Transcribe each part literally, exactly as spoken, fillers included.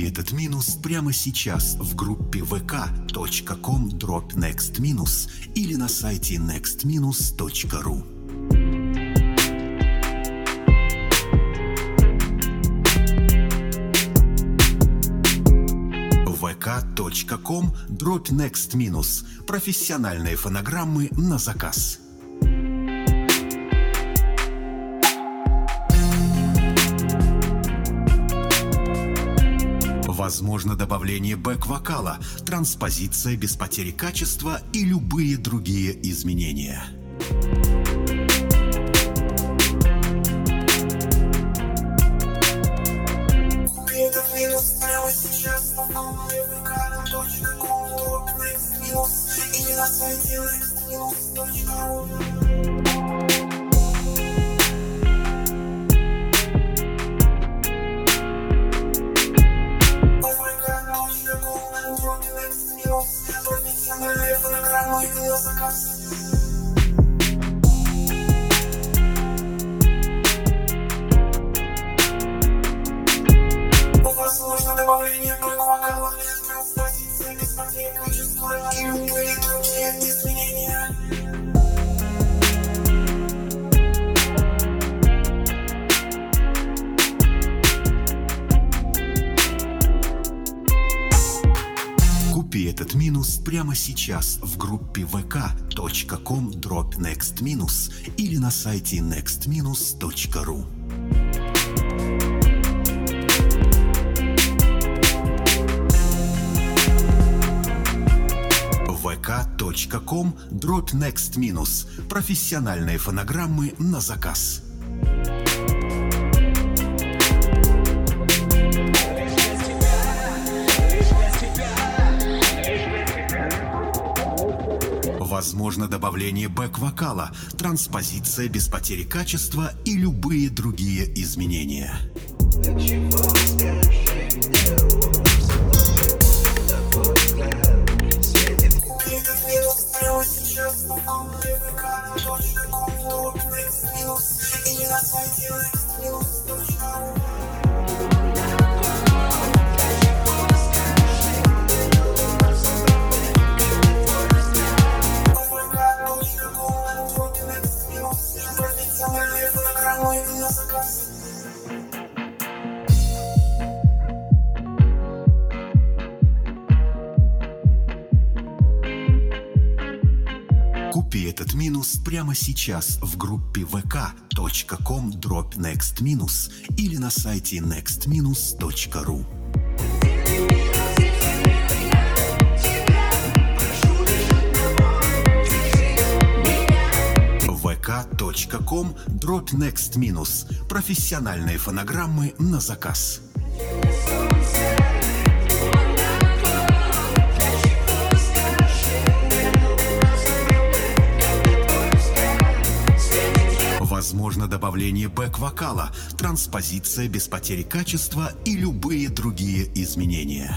этот минус прямо сейчас в группе вэ ка точка ком дробь некст минус или на сайте некст минус точка ру. вэ ка точка ком дробь некст минус. Профессиональные фонограммы на заказ. Возможно добавление бэк-вокала, транспозиция без потери качества и любые другие изменения. Этот минус прямо сейчас на вэ ка точка ком дробь некст минус или на сайте некст минус точка ру. Профессиональные фонограммы на заказ. Возможно добавление бэк-вокала, транспозиция без потери качества и любые другие изменения. Купи этот минус прямо сейчас в группе вэ ка точка ком дробь некст минус или на сайте некст минус точка ру. вэ ка точка ком дробь некст минус. Профессиональные фонограммы на заказ. Возможно добавление бэк-вокала, транспозиция без потери качества и любые другие изменения. Этот минус прямо сейчас на вэ ка точка ком дробь некст минус или на сайте некст минус точка ру. Профессиональные фонограммы на заказ. Купи этот минус прямо сейчас в группе вэ ка точка ком дробь некст минус или на сайте некст минус точка ру. вэ ка точка ком дробь некст минус. Профессиональные фонограммы на заказ. Возможно добавление бэк-вокала, транспозиция без потери качества и любые другие изменения.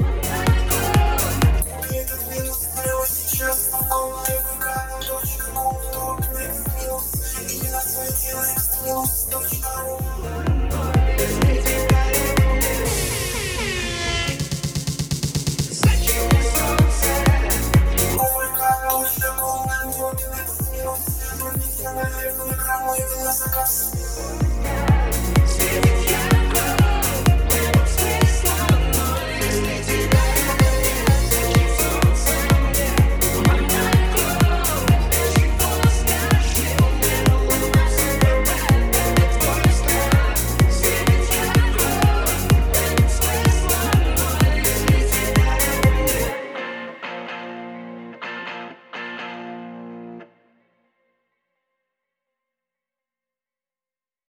Этот минус прямо сейчас на вэ ка точка ком дробь некст минус или на сайте некст минус точка ру. вэ ка точка ком дробь некст минус. Профессиональные фонограммы на заказ.